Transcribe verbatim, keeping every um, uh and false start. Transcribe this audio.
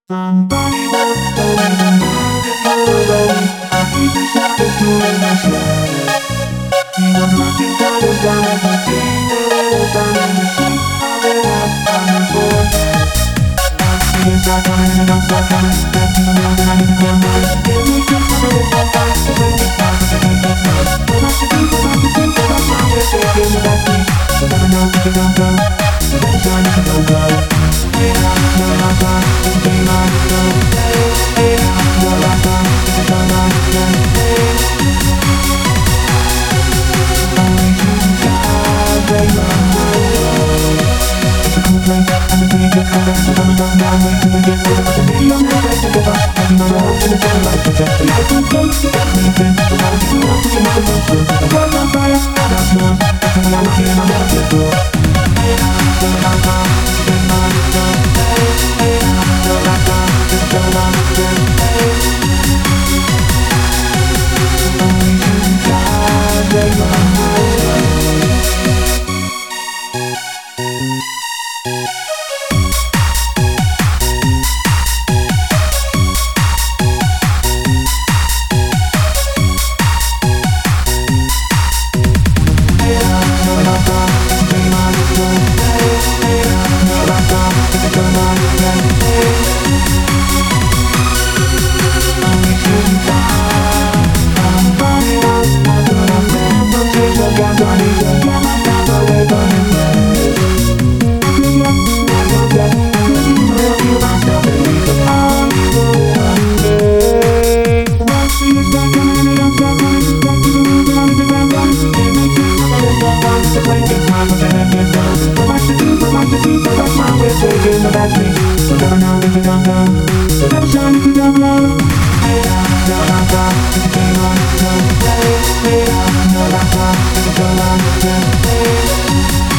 Somebody was going to move it away. I keep the shadows doing my shadow. He was looking kind of down at my feet, a little down in the sheet. I lit up on the floor. I see it start coming and I'm start coming. Back to the world and I need to go more. Give me just a little more time to bring it down to the place that's not. What I should do, what I should do, what I'm not with it in the backseat. You never know if you don't go. You better shine if you don't go. Hey, I'm not my son, it's a game I know. Hey, I'm not my son, it's a gun I know. Only shooting stars, they run away. It's a cool place, and the city gets colder. So come along now, wait till we get there. But the video on the place to give up. Having my road in the sunlight, protect the light from close. You got me in, but how do you want to get the most through? The world's on fire, not sure. That's when I'm here and I'll never get through. Hey, I'm still not gone, it's a game I know. Hey, I'm still not gone, it's so long, hey. Only shooting stars, they run away. You never know if you don't go. You never shine if you don't glow. Hey, I'm not my God, it's a game on the show. Hey, I'm not my God, it's a go on the show.